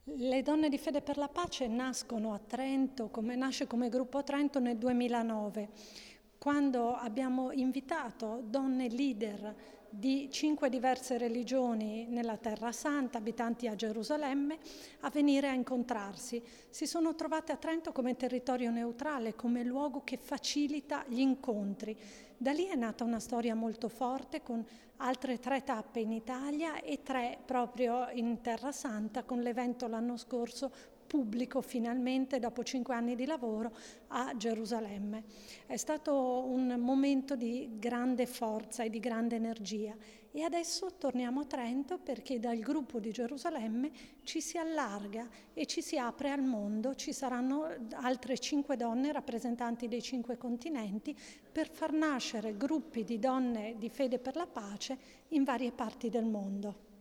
Le Donne di Fede per la Pace nascono a Trento, nasce come gruppo a Trento nel 2009, quando abbiamo invitato donne leader di 5 diverse religioni nella Terra Santa, abitanti a Gerusalemme, a venire a incontrarsi. Si sono trovate a Trento come territorio neutrale, come luogo che facilita gli incontri. Da lì è nata una storia molto forte, con altre 3 tappe in Italia e 3 proprio in Terra Santa, con l'evento l'anno scorso pubblico finalmente dopo 5 anni di lavoro a Gerusalemme. È stato un momento di grande forza e di grande energia e adesso torniamo a Trento perché dal gruppo di Gerusalemme ci si allarga e ci si apre al mondo. Ci saranno altre 5 donne rappresentanti dei 5 continenti per far nascere gruppi di donne di fede per la pace in varie parti del mondo.